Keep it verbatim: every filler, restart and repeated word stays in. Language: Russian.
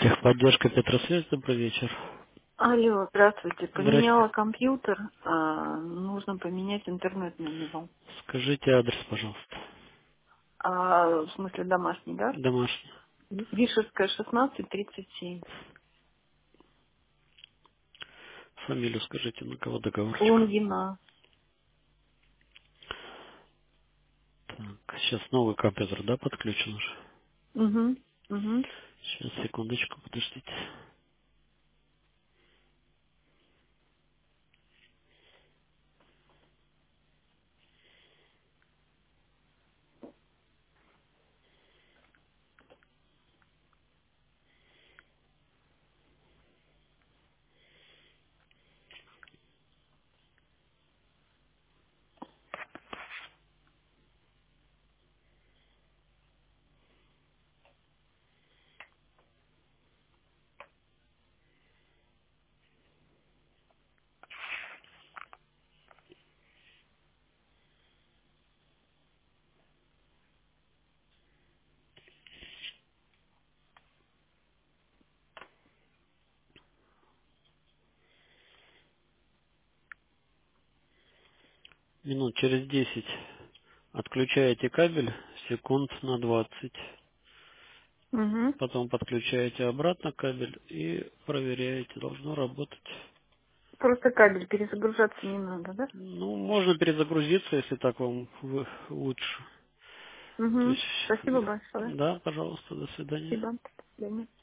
Техподдержка Петросвязь, добрый вечер. Алло, здравствуйте. Здрасте. Поменяла компьютер, а, нужно поменять интернет на него. Скажите адрес, пожалуйста. А, в смысле домашний, да? Домашний. Вишерская, шестнадцать тридцать семь. Фамилию скажите, на кого договорчик. Лунгина. Так, сейчас новый компьютер, да, подключен уже? Угу, угу. Сейчас, секундочку, подождите. Минут через десять отключаете кабель, секунд на двадцать. Угу. Потом подключаете обратно кабель и проверяете, должно работать. Просто кабель, перезагружаться не надо, да? Ну, можно перезагрузиться, если так вам вы- лучше. То Угу. есть, Спасибо большое. да, пожалуйста, до свидания. Спасибо. До свидания.